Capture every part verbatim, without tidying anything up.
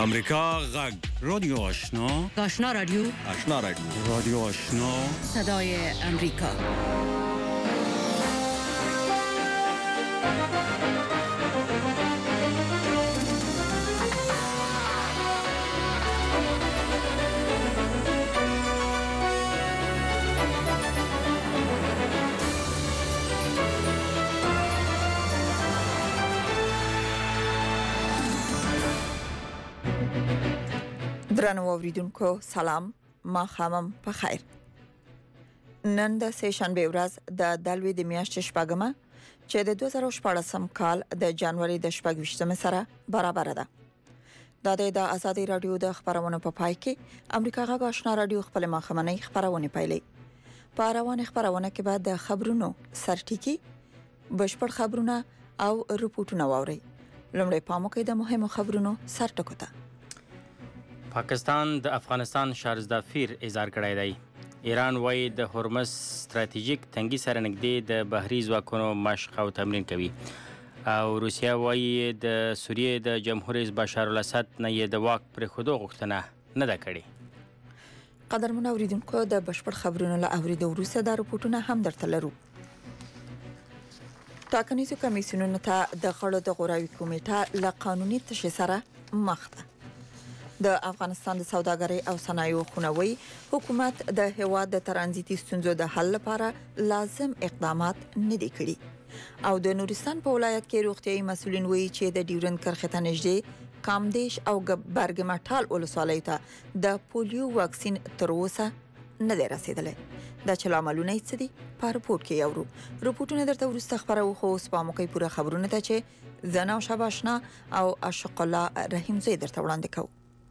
امریکا غږ رادیو آشنا آشنا رادیو آشنا رادیو رادیو آشنا صدای امریکا. درنو اوریدونکو سلام، ما خامم په خیر. نن د سه شنبه ورځ د دلوي د میاشتې شپږمه چې د دوه زره شپږم کال د جنوري د شپږویشتمه سره برابر ده. د د آزادي رادیو د خبرونو په پای کې امریکا غږ آشنا رادیو خپل مخمنۍ خبرونه پیلي. په روان خبرونه کې بعد د خبرونو سرټیکی بشپړ خبرونه او رپورټونه ووري. لومړی پامو کې د مهمو خبرونو سرټکو ته. پاکستان د افغانستان شارزدافیر اظهار کړی دی. ایران وايي د هرمز ستراتیژیک تنګي سره نږدې د بحري ځواکونو مشق او تمرین کوي. او روسیا وايي د سوریې د جمهور رئیس بشار الاسد نه یې د واک پرېښودو غوښتنه نه ده کړې. قدرمن اوریدونکو د بشپړ خبرونو له اوریدو وروسته د رپورټونو هم درته لرو. ټاکنیزو کمیسیونونو ته د غړو د غوراوي کمیټه له قانوني تشې سره مخ ده. د افغانستان د سوداګرۍ او صنایعو خونوي حکومت د هواد د ترانزیتي ستونزو د حل لپاره لازم اقدامات نه دي کړي. او د نورستان په ولایت کې روغتيایي مسولین وایي چې د ډیورند کرښې ته نږدې کامدیش او برګمټال ولسوالۍ ته د پولیو واکسین تر اوسه نه دی رسیدلی. دا چې لاملونه یې څه دي په رپورټ کې یورو. رپورټونه درته وروسته خبرو خو اوس په موقع پوره خبرونه ته چې زنا او شباشنا او عاشق الله رحیم زوی درته وړاندې کوو.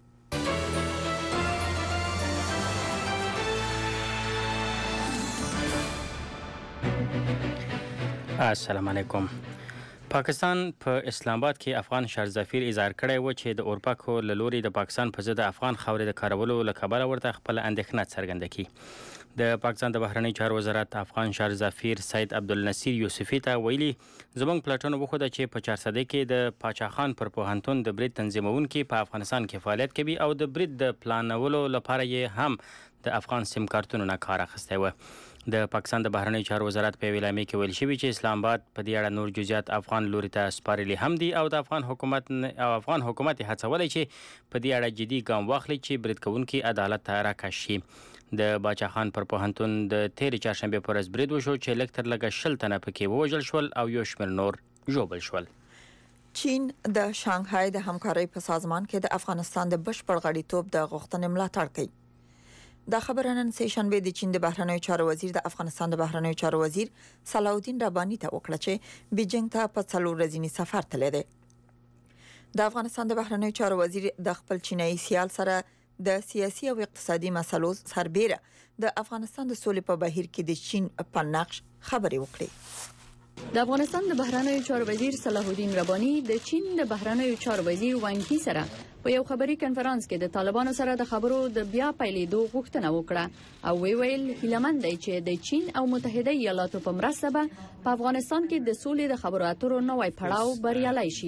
السلام علیکم. پاکستان په اسلام آباد کې افغان شارزدافیر اظهار کړی و چې د اورپاکو له لوري د پاکستان په ضد افغان خاورې د کارولو له کبله ورته خپل اندېښنه څرګنده کړي. د پاکستان د بهرنی چارو وزارت افغان شارزدافیر سید عبدالنصیر یوسفی ته ویلي زموږ پلټنو وښوده چې په چارسده کې د پاچاخان پر پوهنتون د برید تنظیمونکي په افغانستان کې فعالیت کوي او د برید د پلانولو لپاره یې هم د افغان سیم کارتونو نه کار اخیستی و. د پاکستان د بهرنی چارو وزارت په اعلامیه کې ویل شوی چې اسلام آباد په دې اړه نور جزئیات افغان لوري ته سپارلي هم دي او د افغان حکومت او افغان حکومت هڅولای چې په دې اړه جدي ګام واخلي چې برید کوونکي عدالت ته راکش شي. د باچاخان پر پوهنتون د تیر چهارشنبه پر ورځ برید وشو چې لږ تر لږه شل تنه پکې ووژل شول او یو شمېر نور ژوبل شول. چین د شانګهای د همکارۍ په سازمان کې د افغانستان د بشپړ غړیتوب د غوښتنې ملاتړ کوي. دا خبره نن سه شنبه د چین د بهرنیو چارو وزیر د افغانستان د بهرنیو چارو وزیر صلاح الدین ربانی ته وکړه چې بیجینګ ته په څلور ورځنی سفر تللی دی. د افغانستان د بهرنیو چارو وزیر د خپل چینایي سیال سره د سیاسي او اقتصادي مسلو سربېره د افغانستان د سولې په بهیر کې د چین په نقش خبرې وکړې. د افغانستان د بهرنیو چارو وزیر صلاح الدین ربانی د چین د بهرنیو چارو وزیر وانګ یی سره په یو خبري کانفرنس کې د طالبانو سره د خبرو د بیا پیلېدو غوښتنه وکړه او وی ویل هیلمن دی چې د چین او متحده ایالاتو په مرسته به په افغانستان کې د سولې د خبرو اترو نوې پړاو بریالي شي.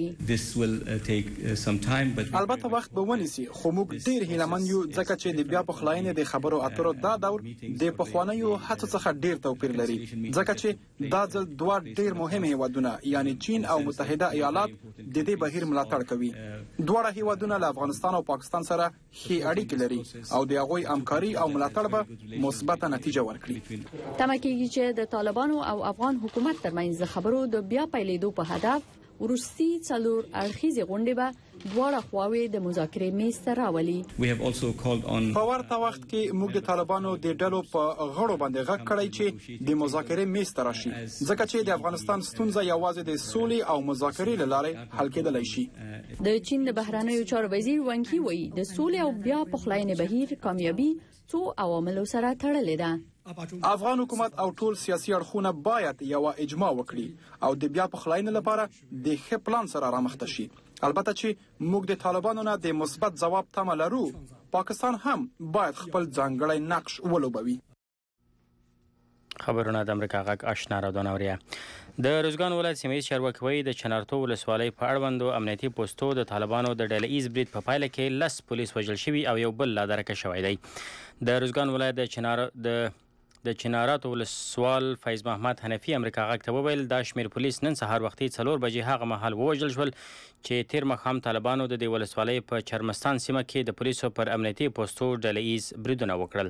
البته وخت به ونیسي خو موږ ډیر هیلمن یو ځکه چې د بیا پخلاینې د خبرو اترو دا دور د پخوانیو هڅو څخه ډیر توپیر لري ځکه چې دا ځل دوه ډیر مهم هیوادونه یعنی چین او متحده ایالات د دې بهیر ملاتړ کوي. دواړه هیوادونه افغانستان او پاکستان سره ښې اړیکې لري او د هغوی همکاري او ملاتړ به مثبت نتیجه ورکړي. تمه کېږي چې د طالبانو او افغان حکومت ترمنځ د خبرو د بیا پیلېدو په هدف ورستي څلور اړخیزې غونډې به دواړه خواوې د مذاکرې میز ته راولي. په ورته وخت کې موږ د طالبانو د ډلو په غړو باندې غږ کړی چې د مذاکرې میز ته راشي ځکه چې د افغانستان ستونزه یوازې د سولې او مذاکرې له لارې حل کېدلی شي. د چین د بهرنیو چارو وزیر وانګ یی وایي د سولې او بیا پخلاینې بهیر کامیابی څو عواملو سره تړلې ده. افغان حکومت او ټول سیاسي اړخونه باید یو اجماع وکړي او د بیا پخلاینې لپاره د ښه پلان سره رامخته شي. البته چې موږ د طالبانو نه د مثبت ځواب تمه لرو، پاکستان هم باید خپل ځانګړی نقش ولوبوي. خبرونه د امریکا غږ آشنا رادیو نوریا. د روزګان ولایت سیمه ییز چارواکي وایي د چنارتو ولسوالۍ په اړوندو امنیتي پوستو د طالبانو د ډله ایز برید په پایله کې لس پولیس وژل شوي او یو بل لا درکه شوی دی. د روزګان ولایت د چنار د د چناراتو ولسوال فیض محمد حنفي امریکا غږ ته وویل دا شمېر پولیس نن سهار وختي څلور بجې هغه مهال ووژل شول چې تیر ماښام طالبانو د دې ولسوالۍ په چرمستان سیمه کې د پولیسو پر امنیتي پوستو ډله ایز بریدونه وکړل.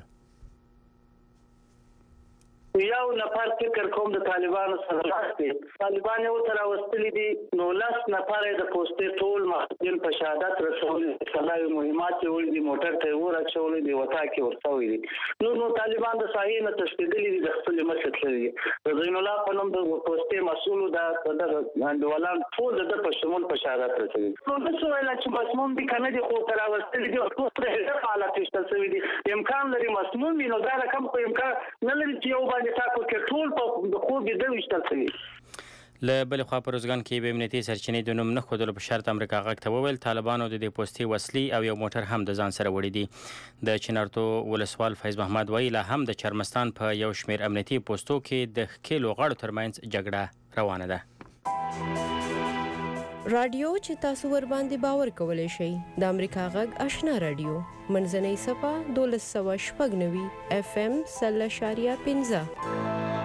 یو نفر فکر کوم د طالبانو سره راځي طالبان یو تر واستلې دي نو لاس نفر د پوسټې ټول مخدل په شهادت رسول صلاحي مهمات جوړې دي موټر ته ور اچولې دي وتا کې ورسوي دي نو نو طالبان د صحیح نه تشدیدلي دي د خپل مسجد لري د زین الله په نوم د پوسټې مسؤل د غندولان ټول د په شمول په شهادت رسوي نو د سوال چې مسموم دي کنه دي خو تر واستلې دي او ټول په حالت شته سوي دي امکان لري مسموم نو دا رقم په امکان نه لري چې یو له بلې خوا په روزګان کې به امنیتي سرچینې د نوم نه ښودلو په شرط امریکا غږ ته وویل طالبانو د دې پوستې وسلې او یو موټر هم د ځان سره وړي دي. د چنارتو ولسوال فیض محمد وایي لا هم د چرمستان په یو شمېر امنیتي پوستو کې د ښکېلو غاړو ترمنځ جګړه روانه ده. رادیو چې تاسو ور باندې باور کولای شئ د امریکا غږ آشنا رادیو منځنۍ صفه دولس سوه شپږ نوي اف ام سل اشاریه پنځه.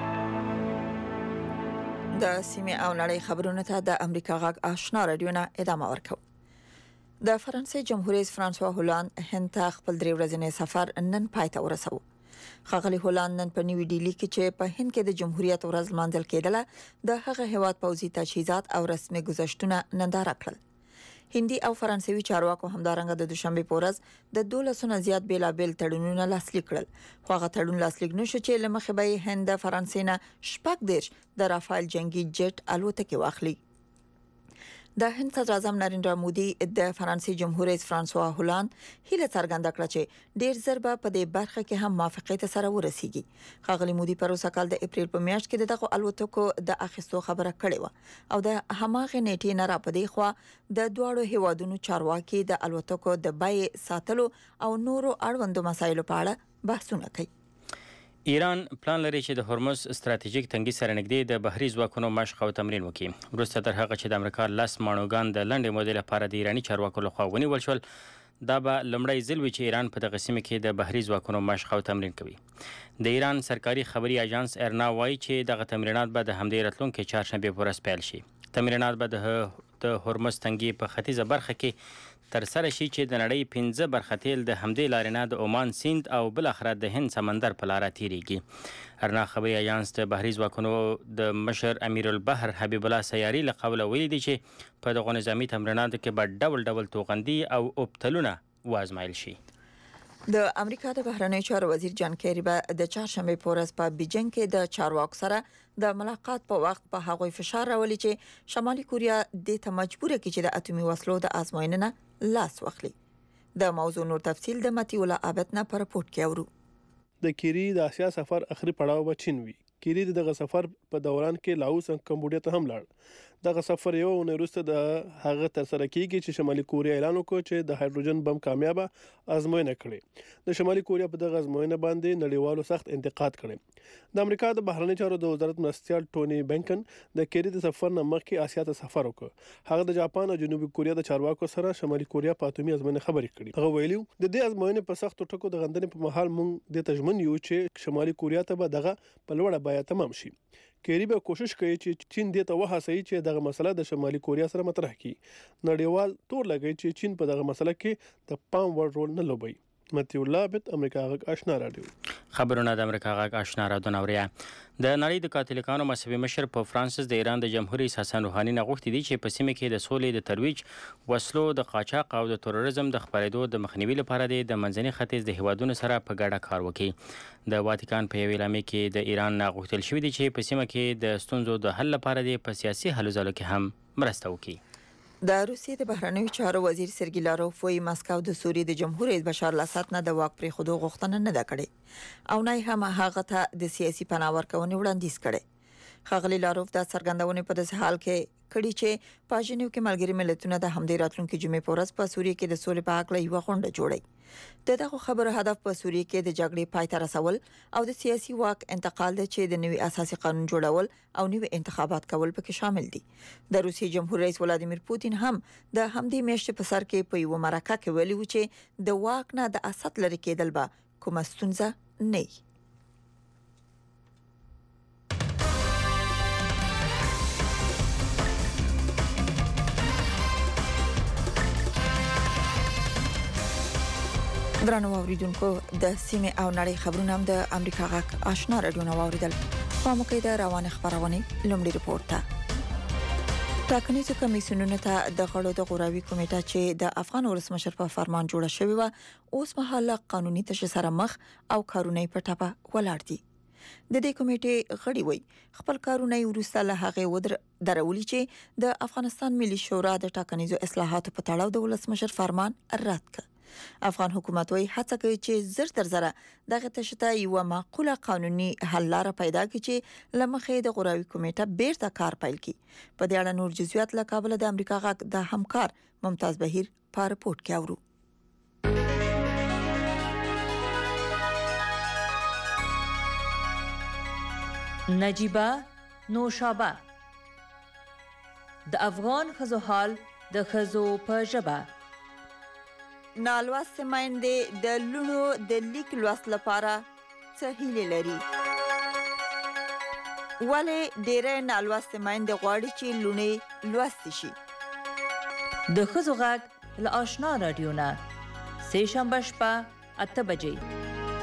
د سیمې او نړۍ خبرونه ته د امریکا غږ آشنا رادیو نه ادامه ورکوو. د فرانسې جمهور رئیس فرانسوا هولاند هند ته خپل درې ورځنی سفر نن پای ته ورساوه. ښاغلي هولاند نن په نیوي ډیلي کې چې په هند کې د جمهوریت ورځ لمانځل کېدله د هغه هیواد پوځي تجهیزات او رسمي گذشتونه ننداره کړل. هندي او فرانسوي چارواکو همدارنګه د دوشنبه په ورځ د دولسو نه زیات بیلابیل تړونونه لاسلیک کړل. خو هغه تړون لاسلیک نشو چې له مخې به هند د فرانسې نه شپږ دېرش د رافایل جنگي جټ الوتکې واخلي. د هند صدر اعظم نریندرا مودي د فرانسې جمهور رئیس فرانسوا هولاند هیله څرګنده کړه چې ډیر زر به په دې برخه کې هم موافقت سره ورسیږي. ښاغلي مودي پر اوسه کال د اپریل په میاشت کې دغه الوتکو د اخیستو خبره کړې و او د هماغه نیټې نه را پدې خو د دواړو هیوادونو چارواکي د الوتکو د بای ساتلو او نورو اړوندو مسایلو په اړه بحثونه کوي. ایران پلان لري چې د هرمز ستراتیژیک تنګي سره نږدې د بحري ځواکونو مشق او تمرین وکړي. وروسته تر هغه چې د امریکا لس ماڼوګان د لنډې مودې لپاره د ایراني چارواکو لخوا ونیول شول دا به لومړی ځل وي چې ایران په دغه سیمه کې د بحري ځواکونو مشق او تمرین کوي. د ایران سرکاري خبري اژانس ارنا وایي چې دغه تمرینات به د همدې راتلونکي چهارشنبې په ورځ پیل شي. تمرینات به د هرمز تنګي په ختیځه برخه کې تر سره شي چې د نړۍ پنځه برخه تیل د همدې لارې نه د عمان سیند او بل اخره د هند سمندر په لاره تیریږي. ارنا خبري اژانس د بحري ځواکونو د مشر امیر البحر حبیب الله سیاري له قوله ویلي دي چې په دغو نظامي تمریناتو کې به ډول ډول توغندي او اوبتلونه وازمایل شي. د امریکا د بهرنیو چارو وزیر جان کیری به د چهارشنبه په ورځ په بیجینګ کې د چارواکو سره د ملاقات په وخت په هغوی فشار راولي چې شمالي کوریا د ته مجبوره کړي چې د اتومي وسلو د ازموینې نه لاس واخلي. د موضوع نور تفصیل د متي ولا عابد نه پر رپورت کې اورو. د کیری د اسیا سفر اخري پړاو به چین وي. کیری دغه سفر په دوران کې لاوس او کمبودیا ته هم لاړ. دغه سفر یو نه وروسته د هغه تر سره کیږي چې شمالي کوریا اعلان وکړ چې د هایدروجن بم کامیابه ازموینه کړې. د شمالي کوریا په دغه ازموینه باندې نړیوالو سخت انتقاد کړي. د امریکا د بهرنی چارو د وزارت مرستیال ټونی بینکن د کیری د سفر نه مخکې اسیا ته سفر وکړ. هغه د جاپان او جنوبي کوریا د چارواکو سره شمالي کوریا په اتومي ازموینه خبرې کړي. هغه ویلي د دې ازموینې په سختو ټکو د غندنې په محل مونږ د تجمن یو چې شمالي کوریا ته به دغه په لوړه بیه تمام شي. کیری به کوشش کوي چې چین دې ته وهڅوي چې دغه مسله د شمالي کوریا سره مطرح کړي. نړیوال تور لګي چې چین په دغه مسله کې د پام وړ رول نه لوبي. متي الله بت امریکا غږ آشنا رادیو. خبرونه د امریکا غږ آشنا رادیو نوریا. د نړۍ د کاتولیکانو مذهبي مشر په فرانسس د ایران د جمهور رئیس حسن روحاني نه غوښتي دي چې په سیمه کې د سولې د ترویج، وسلو د قاچاق او د تروریزم د خپرېدو د مخنیوي لپاره د منځني ختیځ د هیوادونو سره په ګډه کار وکړي. د واتیکان په یوه اعلامیه کې د ایران نه غوښتل شوي دي چې په سیمه کې د ستونزو د حل لپاره د په سیاسي هلو ځلو کې هم مرسته وکړي. د روسیې د بهرنیو چارو وزیر سرګی لاروف وايي مسکو د سوریې د جمهور رئیس بشار الاسد نه د واک پرې خودو غوښتنه نه ده کړې او نه هم هغه ته د سیاسي پناه ورکونې وړاندیز کړي. ښاغلي لاروف د څرګندونې په داسې حال کې کړي چې په ژنیو کې ملګري ملتونه د همدې راتلونکي جمعې په ورځ په سوریې کې د سولې په اړه یو غونډه جوړي. د دغه خبرو هدف په سوریه کې د جګړې پای ته رسول او د سیاسي واک انتقال دی چې د نوي اساسي قانون جوړول او نوي انتخابات کول پکې شامل دي. د روسي جمهور رئیس ولادیمیر پوتین هم د همدې میاشتې په سر کې په یو مرکه کې ویلي و چې د واک نه د اسد لري کېدل به کومه ستونزه نه وي. درنو اوریدونکو د سیمه او نړۍ خبرونه هم د امریکا غاک آشنا رادیو نو اوریدل. په موقع د روانه خبرونه لومړی رپورت ته ټاکنیزو کمیسیونونو ته د غړو د غوراوي کمیټه چې د افغان ولسمشر په فرمان جوړه شوې و اوس مهاله قانوني تشې سره مخ او کارونه په ټاپه ولاړ دي. د دې کمیټې غړي وي خپل کارونه ورسته له هغه ودر درولي چې د افغانستان ملي شورا د ټاکنیزو اصلاحاتو په تړاو د ولسمشر فرمان رد کړ. افغان حکومت وایي هڅه کوي چې زر تر زره دغه تشته یو معقوله قانوني حل لار پیدا کړي چې لمخې د غوراوي کمیټه بیرته کار پیل کړي. په دې اړه نور جزئیات له کابل د امریکا غاک د همکار ممتاز بهیر په رپورت کې اورو. نجیبه نوشابه د افغان ښځو حال د ښځو په ژبه. نالوست میندې د لونو د لیک لوست لپاره څه هیله لري؟ ولې ډېرې نالوست میندې غواړي چې لونې لوست شي؟ د ښځو غږ له آشنا رادیو نه سه شنبه شپه اته بجې.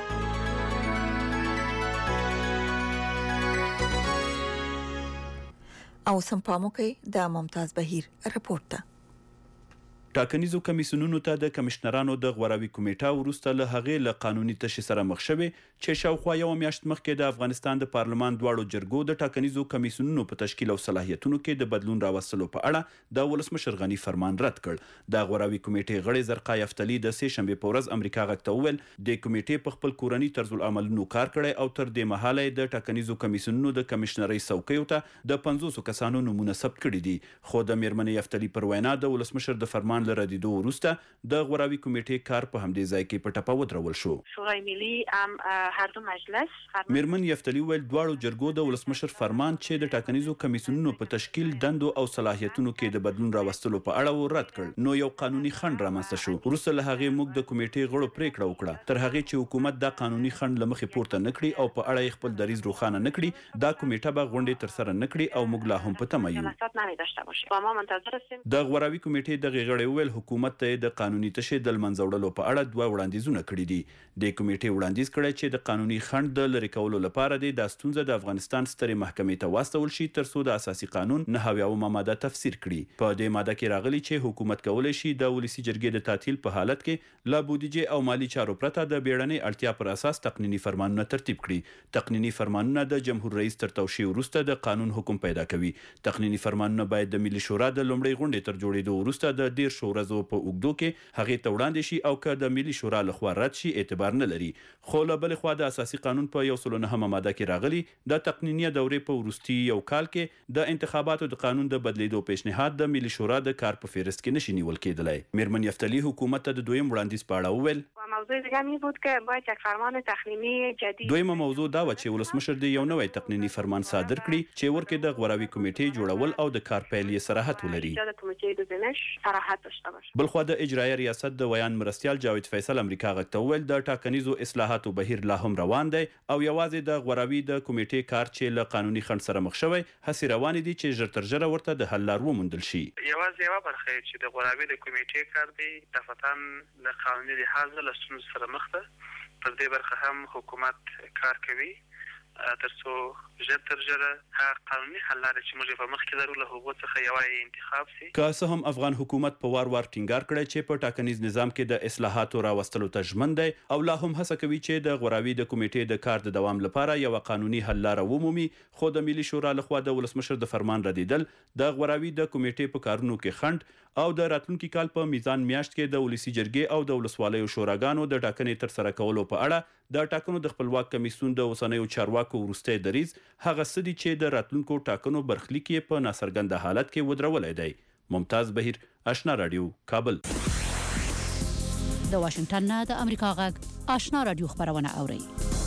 او سم پامو کې د ممتاز بهیر رپورت ته. ټاکنیزو کمیسیونونو ته د کمشنرانو د غوراوي کمیټه وروسته له هغې له قانوني تشې سره مخ شوې چې شاوخوا یو میاشت مخکې د افغانستان د پارلمان دواړو جرګو د ټاکنیزو کمیسیونونو په تشکیل او صلاحیتونو کې د بدلون راوستلو په اړه د ولسمشر غني فرمان رد کړ. د غوراوي کمیټې غړي زرقا یفتلي د سه شنبه په ورځ امریکا غږ ته وویل د کمیټې په خپل کورني طرز العملونو کار کړی او تر دې مهاله د ټاکنیزو کمیسیونونو د کمشنرۍ څوکیو ته د پنځوس کسانو نمونه ثبت کړي دي. خو د میرمنې یفتلي پر وینا د ولسمشر د فرمان لردیدو وروسته د غوراوي کمیټې کار په همدې ځای کې په ټپه ودرول شو. شورای ملي هم هر دو مجلس میرمن یفتلي ویل دواړو جرګو د ولسمشر فرمان چې د ټاکنیزو کمیسیونونو په تشکیل دندو او صلاحیتونو کې د بدلون راوستلو په اړه رد کړ نو یو قانوني خنډ رامنځته شو. وروسته له هغې موږ د کمیټې غړو پریکړه وکړه تر هغې چې حکومت دا قانوني خنډ له مخې پورته نه کړي او په اړه یې خپل دریځ روښانه نه کړي دا کمیټه به غونډې ترسره نه کړي او موږ لا هم په تمه یو. د غوراوي کمیټې دغه غړي ویل حکومت ته د قانوني تشې د لمنځه وړلو په اړه دوه وړاندیزونه کړي دي. د کمیټې وړاندیز کړی چې د قانوني خنډ د لرې کولو لپاره د ستونزه د افغانستان سترې محکمې ته واستول شي ترڅو د اساسي قانون نهه اویاومه ماده تفسیر کړي. په دې ماده کې راغلي چې حکومت کولی شي د ولسي جرګې د تعطیل په حالت کې له بودیجې او مالی چارو پرته د بیړنۍ اړتیا پر اساس تقنیني فرمانونه ترتیب کړي. تقنیني فرمانونه د جمهور رئیس تر توشیح وروسته د قانون حکم پیدا کوي. تقنیني فرمانونه باید د ملي شورا د لومړۍ غونډې تر جوړېدو وروسته د دېرشو ورځو په اوږدو کې هغې ته وړاندې شي او که د ملي شورا لخوا رد شي اعتبار نه لري. خو له بلې خوا د اساسي قانون په یو سل نهمه ماده کې راغلي د تقنینیه دورې په وروستي یو کال کې د انتخاباتو د قانون د بدلیدو پیشنهاد د ملي شورا د کار په فهرست کې نشي نیول کېدلی. میرمن یفتلي حکومت ته د دویم وړاندیز په اړه وویل موضوع دیگه می بود که باید یک فرمان تقنینی جدید. دویمه موضوع دا و چې ولسمشر د یو نوی تقنینی فرمان صادر کړي چې ورکه د غوراوي کمیټې جوړول او د کار پیل یې صراحت ولري. بلخو د اجرایي ریاست د ویان مرستیال جاوید فیصل امریکا غږ ته وویل د ټاکنیزو اصلاحاتو بهیر لا هم روان دی او یوازې د غوراوي د کمیټې کار چې له قانوني خنډ سره مخ شوی هڅې روانې دي چې ژر تر ژره ورته د حل لار وموندل شي. یوازې یوه برخه چې د غوراوي د کمیټې کار دی دفعتاً د قانوني لحاظ له ستونزو سره مخ ده. پر دې برخه هم حکومت کار کوي ترڅو ژر تر ژره هغه قانوني حل لارې چې موږ په مخ کې لرو له هغو څخه یوه انتخاب سي. که څه هم افغان حکومت په وار وار ټینګار کړی چې په ټاکنیز نظام کې د اصلاحاتو راوستلو ته ژمن دی او لا هم هڅه کوي چې د غوراوي د کمیټې د کار د دوام لپاره یوه قانوني حل لاره ومومي خو د ملي شورا لخوا د ولسمشر د فرمان ردیدل د غوراوي د کمیټې په کارونو کې خنډ او د راتلونکي کال په میزان میاشت کې د ولسي جرګې او د ولسوالیو شوراګانو د ټاکنې ترسره کولو په اړه د ټاکنو د خپلواک کمیسیون د اوسنیو چارواکو وروستی دریځ هغه څه دي چې د راتلونکو ټاکنو برخلیک یې په ناڅرګنده حالت کې ودرولی دی. ممتاز بهیر، آشنا رادیو، کابل. د واشنگټن نه د امریکا غږ آشنا رادیو خبرونه اوري.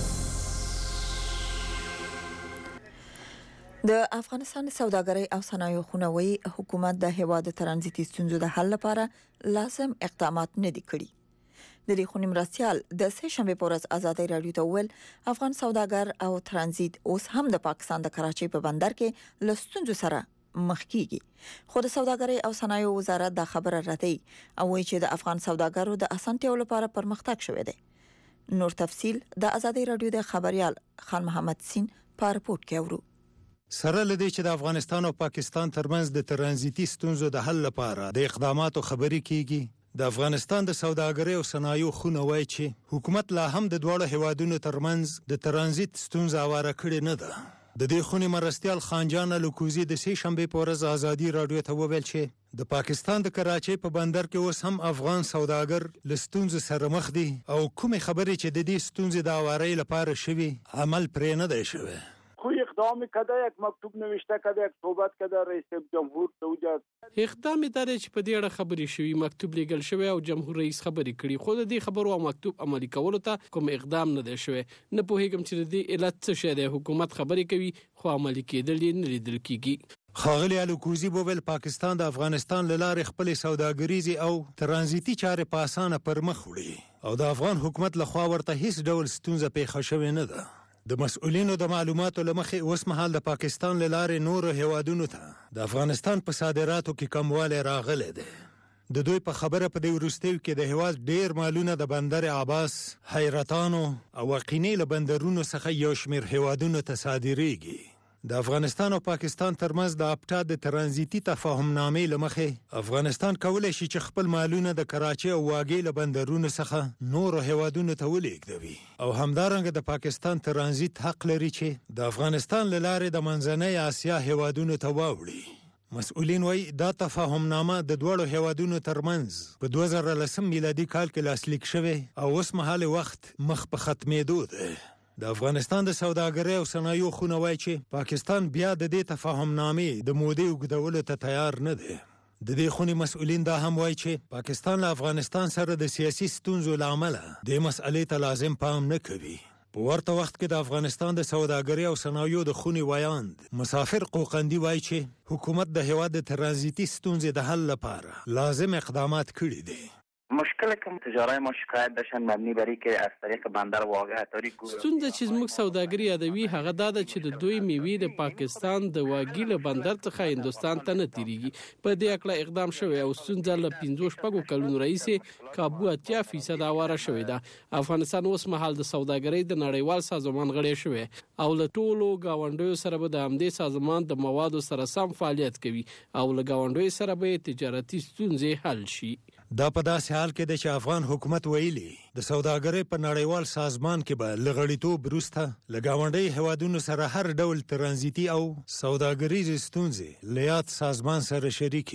د افغانستان سوداګرۍ او صنایع خونوي حکومت د هیواد ترانزیتي ستونزو د حل لپاره لازم اقدامات نه دي کړي. د دې خونې مرستيال د سه شنبه په ورځ آزادۍ رادیو ته ویل افغان سوداګر او ترانزیت اوس هم د پاکستان د کراچۍ په بندر کې له ستونزو سره مخ کیږي. خو د سوداګرۍ او صنایع وزارت دا خبره ردی او وایي چې د افغان سوداګرو د اسانتیاو لپاره پرمختګ شوی دی. نور تفصيل د آزادۍ رادیو د خبريال خان محمد سین په رپورت کې اورو. سره لدی چې د افغانستان او پاکستان ترمنځ د ترانزیتي ستونزو د حل لپاره د اقداماتو خبرې کیږي. د افغانستان د سوداګرۍ او صنایع خونه وایي چې حکومت لا هم د دوه هیوادونو ترمنځ د ترانزیت ستونزه اواره کړې نه ده. د دې خونې مرستيال خانجان لوکوزي د سه شنبه په ورځ آزادۍ رادیو ته وویل چې د پاکستان د کراچۍ په بندر کې اوس هم افغان سوداګر له ستونزو سره مخ دي او کومې خبرې چې د دې ستونزې د اوارۍ لپاره شوي عمل پرې نه دی شوی. کوئی اقدام کده یک مکتوب نوشته کده یک صحبت کده رئیس جمهور توجه اقدام ادارې چې په دې اړه خبرې شوي مکتوب لیږل شوی او جمهور رئیس خبرې کړي خو د دې خبرو او مکتوب عملي کولو ته کوم اقدام نه دی شوی. نه پوهیږم چې د دې علت څه شی دی. حکومت خبرې کوي خو عملي کېدل یې نه لیدل کیږي. خاغلی الکوزی بوبل پاکستان د افغانستان له لارې خپل سوداګریزي او ترانزیتي چارې په اسانه پر مخ وړي او د افغان حکومت لخوا ورته هیڅ ډول ستونزه پیښه شوې نه ده. د مسؤلینو د معلوماتو لمخې اوس مهال د پاکستان له لارې نور هیوادونو ته د افغانستان په صادراتو کې کموالی راغلی دی. د دوی په خبره په دې وروستیو کې د هیواد ډیر مالونه د بندر عباس، حیرتانو او وقینې له بندرونو څخه یو شمېر هیوادونو ته صادریږي. د افغانستان او پاکستان ترمنځ د اپټا د ترانزیتي تفاهمنامې لمخې افغانستان کولای شي چې خپل مالونه د کراچۍ او واګې له بندرونو څخه نور هیوادونو ته ولېږدوي او همدارنګه د پاکستان ترانزیت حق لري چې د افغانستان له لارې د منځنۍ اسیا هیوادونو ته واوړي. مسؤلین وایي دا تفاهمنامه د دوړو هیوادونو ترمنځ په دوه زره لسم میلادي کال کې لاسلیک شوی او اوس مهال وخت مخ په ختمېدو دی. د افغانستان د سوداګرۍ او صنایع خونه وایي چې پاکستان بیا د دې تفاهمنامې د مودې اوږدولو ته تیار نه دی. د دې خونې مسؤلین دا هم وایي چې پاکستان له افغانستان سره د سیاسي ستونزو له امله دې مسئلې ته لازم پام نه کوي. په ورته وخت کې د افغانستان د سوداګرۍ او صنایع د خونې ویاند مسافر قوقندي وایي چې حکومت د هیواد د ترانزیتي ستونزې د حل لپاره لازم اقدامات کړي دي. مشکل کم تجارت ما شکایت داشتن مبنی بر اینکه از طریق بندر واقع اتاری ستونزه چې موږ سوداګري یادوي هغه دا ده چې د دوی میوې د پاکستان د واګي له بندر څخه هندستان ته نه تیریږي. په دې اړه اقدام شوی او ستونزه له پنځه شپږو کلونو راهیسې کابو اتیا فیصد اواره شوې ده. افغانستان اوس مهال د سوداګرۍ د نړیوال سازمان غړی شوی او له ټولو گاونډیو سره به د همدې سازمان د موادو سره سم فعالیت کوي او له گاونډیو سره به تجارتي ستونزې حل شي. دا په داسې حال کې د چې افغان حکومت ویلي د سوداګرۍ په نړیوال سازمان کې به له غړیتوب وروسته له ګاونډیو هیوادونو سره هر ډول ترانزیتي او سوداګریزې ستونزې له یاد سازمان سره شریکې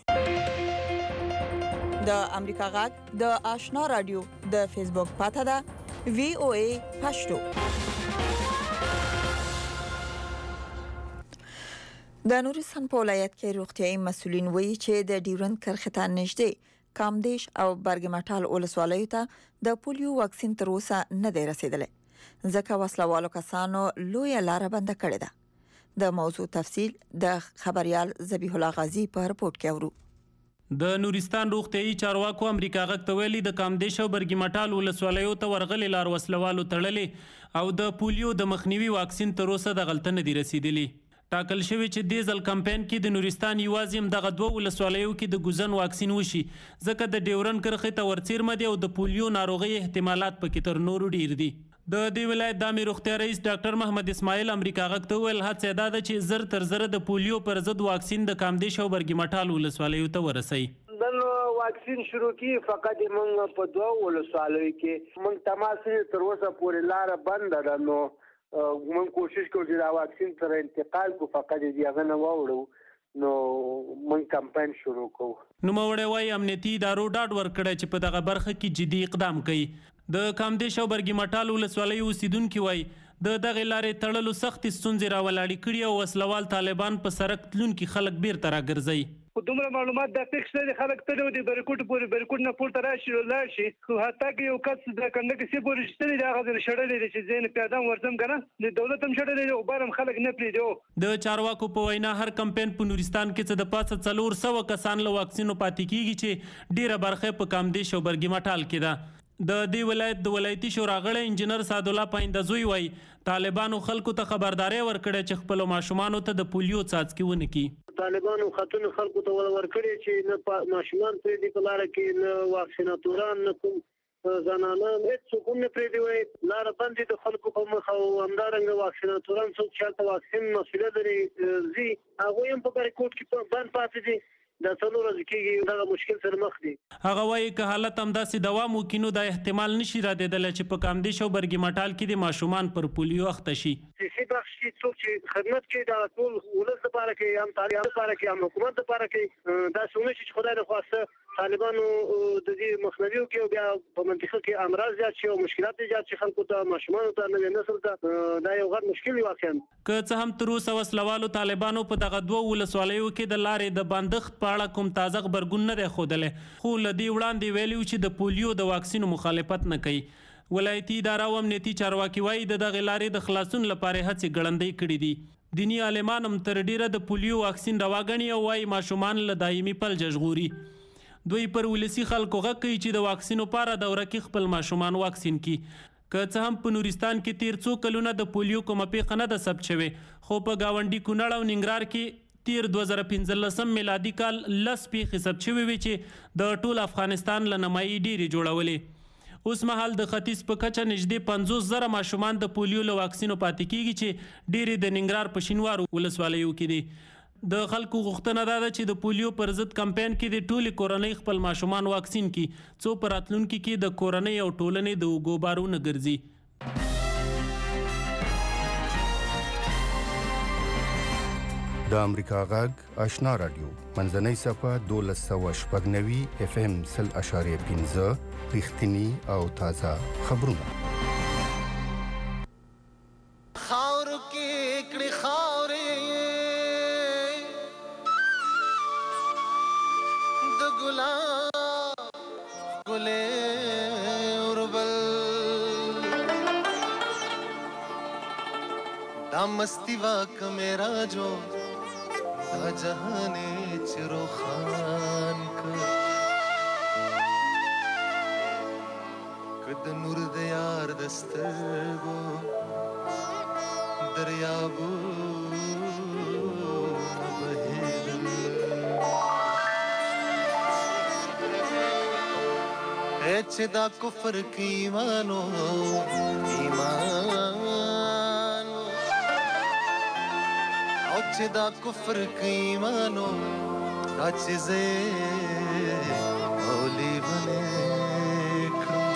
کړي. د امریکا غږ د آشنا رادیو د فیسبوک پاته ده وی او ای پښتو. د نورستان په ولایت کې روغتیايي مسؤلین وایي چې د ډیورند کرښې ته نږدې کامدیش او برګمټال ولسوالیو ته د پولیو واکسین تر اوسه نه دی رسیدلی ځکه وسلوالو کسانو لوی لار بند کړې ده. د موضوع تفصیل د خبريال ذبیح الله غازی په رپورت کې اورو. د نورستان روغتیايي چارواکو امریکا غږ ته ویلي د کامدیش او برګمټال ولسوالیو ته ورغلي لار وسلوالو تړلې او د پولیو د مخنیوي واکسین تر اوسه د غلطه نه دی رسیدلی. ټاکل شوی چې د ځل کمپاین کې د نورستان یوازې هم دغه دوه ولسوالیو کې د ګوزن واکسین وشي ځکه د ډیورند کرښې ته ورڅیرمه دی او د پولیو ناروغي احتمالات پکې تر نورو ډیر دي. د دې ولایت د امیر روغتیا رئیس ډاکټر محمد اسماعیل امریکا غږ ته ویل هڅه دا ده چې زر تر زر د پولیو پر ضد واکسین د کامدیش او برګمټال ولسوالیو ته ورسي. نن واکسین شروع کی فقط موږ په دوه ولسوالیو کې موږ تماسي تر اوسه پورې لار بند ده نو موږ کوشش کوو چې دا واکسین تر انتقال کو فقط دی هغه نه واوړو نو موږ کمپاین شروع کوو. نو موړی وای امنیتي ادارو ډاډ ورکړی چې په دغه برخه کې جدي اقدام کوي. د کامدیش او برګمټال ولسوالیو اوسیدونکي وای د دغه لارې تړلو سخت ستونزې راولاړې کړي او وسلوال طالبان په سرک تلونکي خلک بیرته راګرځي. خو دومره معلومات د فکس نه خلک ته د برکوټ پورې برکوټ نه پورته راشي لاړ شي خو حتی که یو کس د کنده کې پورې شتري دا غوډه شړلې دي چې زین پیادم ورزم کنه د دولت هم شړلې او بارم خلک نه پریدو د چارواکو په وینا هر کمپاین په نورستان کې څه د پاسه څلور سوه کسان له واکسینو پاتې کیږي چې ډیره برخه په کامدیش او برګی مټال کې ده د دې ولایت د ولایتي شورا غړی انجنیر سعد الله پایندزوی وای طالبانو خلکو ته خبرداري ورکړه چې خپل ماشومان ته د پولیو څاڅکي ونه کی طالبانو خاتون خلکو ته ورکړي چې نه ماشومان پرې دی په لار کې نه واکسیناتوران نه کوم زنانه هیڅ کوم نه پرې دی وای لار باندې د خلکو په مخ او همدارنګ واکسیناتوران څوک چې واکسین مسؤلیت لري زی هغه هم په برکوټ کې باندې پاتې دي دا څلور ورځې کېږي دا مشکل سره مخ دي هغه وایي که حالت همداسې دوام وکړي نو دا احتمال نشي رادېدلی چې په کامدیش او برګي مټال کې د ماشومان پر پولیو اخته شي سیاسي بخش کې څوک چې خدمت کوي دا ټول ولس لپاره کوي هم تعلیم لپاره کوي هم حکومت لپاره کوي دا څونه چې خدای نه خواسته طالبانو د دې مخنیوي کوي بیا په منطقه کې امراض زیات شي او مشکلات زیات شي خلکو ته ماشومان ته نوې نسل ته دا یو غټ مشکل دی واقعا که څه هم تر اوسه وسلوالو طالبانو په دغه دوه ولسوالیو کې د لارې د بندښت په اړه کوم تازه خبرګون نه دی ښودلی خو له دې وړاندې ویلي و چې د پولیو د واکسینو مخالفت نه کوي ولایتي اداره او امنیتي چارواکي وایي د دغې لارې د خلاصون لپاره هڅې ګړندۍ کړي دي دیني عالمان هم تر ډیره د پولیو واکسین رواګڼي او وایي ماشومان له دایمي فلج ژغوري دوی پر ولسي خلکو غږ کوي چې د واکسینو لپاره دوره کې خپل ماشومان واکسین کړي که څه هم په نورستان کې تیر څو کلونه د پولیو کومه پیښه نه ده ثبت شوې خو په ګاونډي کونړ او ننګرهار کې تیر دوه زره پنځلسم میلادي کال لس پیښې ثبت شوې وې چې د ټول افغانستان له نمایي ډېرې جوړولې اوس مهال د ختیځ په کچه نږدې پنځوس زره ماشومان د پولیو له واکسینو پاتې کیږي چې ډېرې د ننګرهار په شینوارو ولسوالیو کې دي د خلکو غوښتنه دا ده چې د پولیو پر ضد کمپاین کې د ټولې کورنۍ خپل ماشومان واکسین کړي څو په راتلونکي کې د کورنۍ او ټولنې د اوږو بارونه ګرځي د امریکا غږ آشنا رادیو منځنۍ صفحه دولس سوه شپږ نوي اف ام سل اشاریه پنځه رښتینی او تازه خبرونه خاور کې کړي خاورې د ګلاب ګلې اوربل دا مستی واک میرا جو دا جهانے چرو خان کر کد نور دیار دستگو دریابو بہیدل ایچ دا کفر کی ایمانو ایمان چې دا کفر قیمانو دا چیزې اولی بنے کړم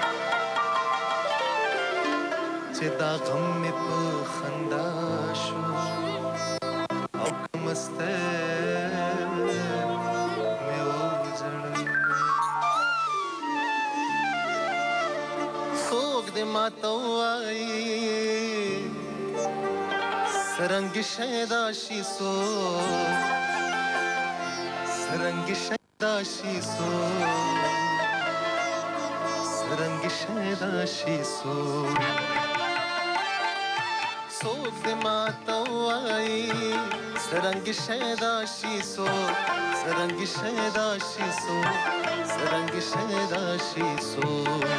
چې دا غم مې په خندا شو او کمسته مې وژړل څوک دې ماته وایي سرنگ شیدا شی سو سرنگ شیدا شی سو سرنگ شیدا شی سو سوک دے ماتوائی سرنگ شیدا شی سو سرنگ شیدا شی سو سرنگ شیدا شی سو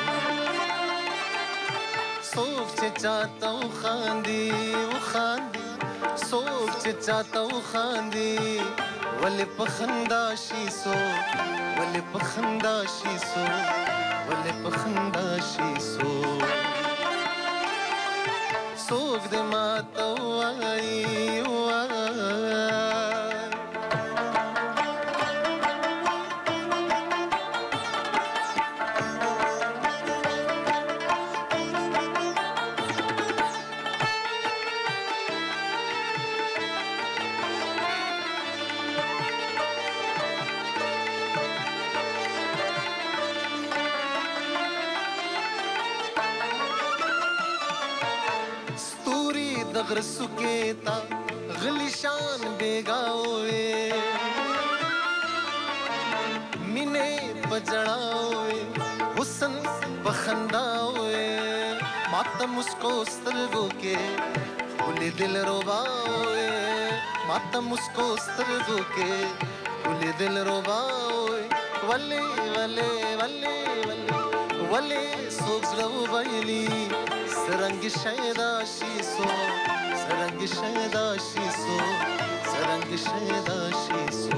سوک چے چاہتا ہوں خاندی وہ خاندی سوک چے چاہتا ہوں خاندی ولی پخندا شی سو ولی پخندا شی سو ولی پخندا شی سو سوک دے ماتا وائی وائی دغر سکیتا غلی شان بیگاوے مینې پجړاوي حسن بخنداوي ماته مسکو سترګو کې ولې دل روباوي ماته مسکو سترګو کې ولې دل روباوي ولې ولې ولې ولې ولې سوزلو ویلي سرنګ شیدا شیسو سرنګ شیدا شیسو سرنګ شیدا شیسو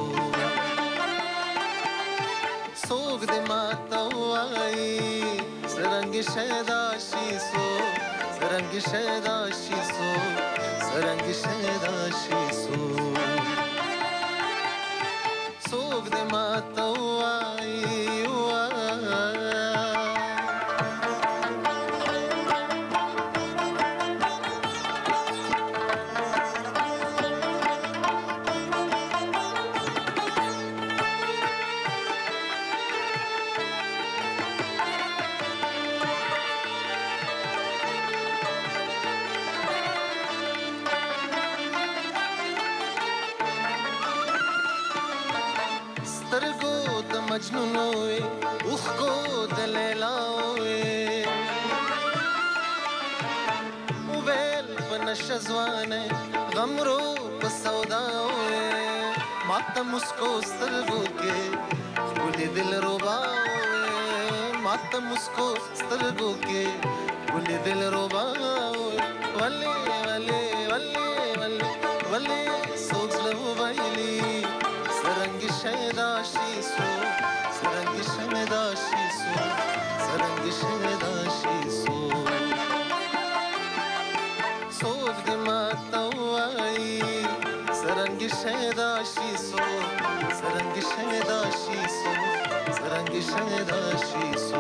سوګ دې ماته وای سرنګ شیدا شیسو سرنګ شیدا شیسو سرنګ شیدا شیسو سوګ دې ماته وای مجنون وي اوخ کو دلیلا وي وبل بنشزوانه غمرو په سودا وي ماته مسکو سترګو کې ولې دل روبا وي ماته مسکو سترګو کې ولې دل روبا وي ولې ولې ولې ولې ولې سوزلو ویلي سرنګ شیدا شیسو سرنګ شیدا شیسو سرنګ شیدا شیسو سوګ دې ماته وای سرنګ شیدا شیسو سرنګ شیدا شیسو سرنګ شیدا شیسو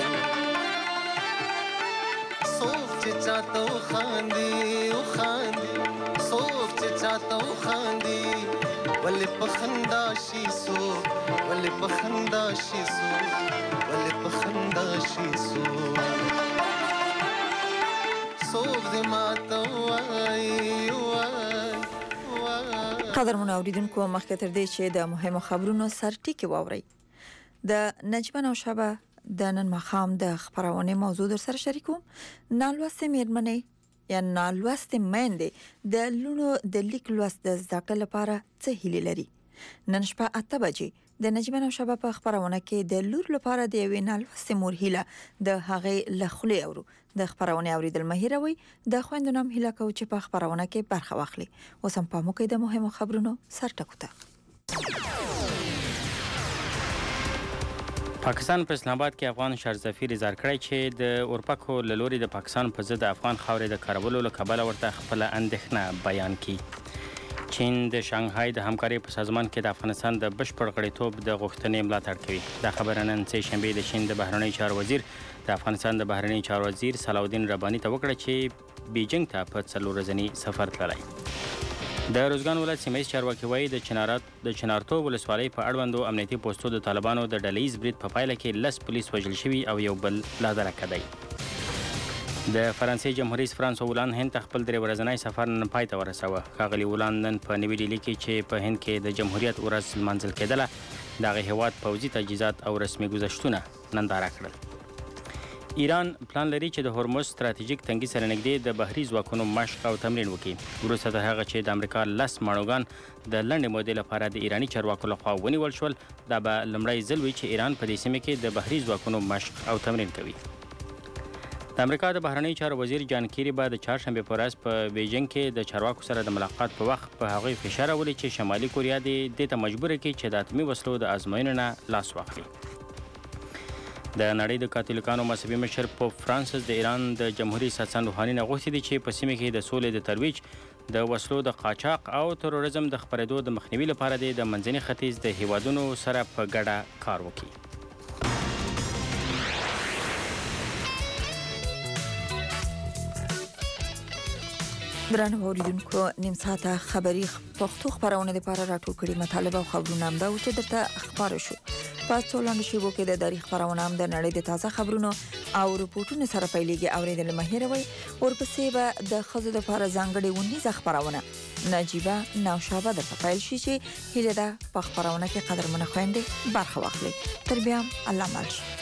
سوګ چې چاته خاندي او خاندي سوګ چې چاته خاندي ولې پخندا شیسو ولې پخندا شیسو ولې پخندا شیسو سوګ دې ماته وای وای قدرمن اوریدونکو مخکې تر دې چې د مهمو خبرونو سر ټکی واوري د نجمن او شبه د نن مخام د خبرونه موضوع در سره شریکوم نالوسته میرمنې یا نالوسته مېندې د لونو د لیک لوست د زده لپاره څه هیله لري نن شپه اته بجې د نجمن او شبه په خبرونه کې د لور لپاره د یوې نالوسته مور هیله د هغې لخلې اورو د خبرونه اوریدل مهیروي د خويندو نام هیله کو چې په خبرونه کې برخه واخلي اوس هم په مو کې د مهمو خبرونو سر ټکوته پاکستان په اسلام آباد کې افغان شهرزفیر اظهار کړی چې د اورپکو له لوري د پاکستان په ضد افغان خاورې د کارولو له کبله ورته خپل اندېښنه بیان کړي چین د شانګهای د همکارۍ په سازمان کې د افغانستان د بشپړ غړیتوب د غوښتنې ملاتړ کوي دا خبره نن سه شنبه د چین د بهرنی چارو وزیر د افغانستان د بهرنی چارو وزیر صلاح الدین رباني ته وکړه چې بیجینګ ته په څلور ورځنی سفر تللی د روزګان ولایت سیمه چارواکي وایي د چنارات د چنارتو ولسوالۍ په اړوندو امنیتي پوسټو د طالبانو د ډلهیز برید په پایله کې لس پولیس وژل شوي او یو بل لا درکه دی د فرانسې جمهور رئیس فرانس هولان هند ته خپل درې ورځنی سفر نن پای ته ورسوه ښاغلي هولان نن په نوي ډیلي کې چې په هند کې د جمهوریت ورځ لمانځل کېدله دغه هیواد پوځي تجهیزات او رسمي ګذشتونه ننداره کړل ایران پلان لري چې د هرمز ستراتیژیک تنګي سره نږدې د بحري ځواکونو مشق او تمرین وکړي وروسته تر هغه چې د امریکا لس ماڼوګان د لنډې مودې لپاره د ایراني چارواکو لخوا ونیول شول دا به لومړی ځل وي چې ایران په دې سیمه کې د بحري ځواکونو مشق او تمرین کوي د امریکا د بهرنی چارو وزیر جان کیری به د چهارشنبه په ورځ په بیجینګ کې د چارواکو سره د ملاقات په وخت په هغه فشار راوړي چې شمالي کوریا دې ته مجبور کړي چې د اتمي وسلو د ازموینې نه لاس واخلي د نړۍ د کاتولیکانو مذهبي مشر پوپ فرانسیس د ایران د جمهوریت سلطان روحاني نه غوښتي دي چې په سیمه کې د سولې د ترویج د وسلو د قاچاق او تروریزم د خپرېدو د مخنیوي لپاره د منځني ختیځ د هیوادونو سره په ګډه کار وکړي درنو اوریدونکو نیم ساعته خبري پښتو خبرونه لپاره راټول کړي مطالبه او خبرونه هم دا و چې درته خبر شو پس ټولنه شیبو کې د تاریخ خبرونه هم د نړۍ د تازه خبرونو او رپورټونو سره پیلېږي اوریدل مهیروي ورپسې به د خزو د لپاره ځانګړي ونیزه خبرونه نجيبه نوشابه د پایل شي چې هله ده په خبرونه کې قدر منخوينده برخه واخلي تر بیا الله مالش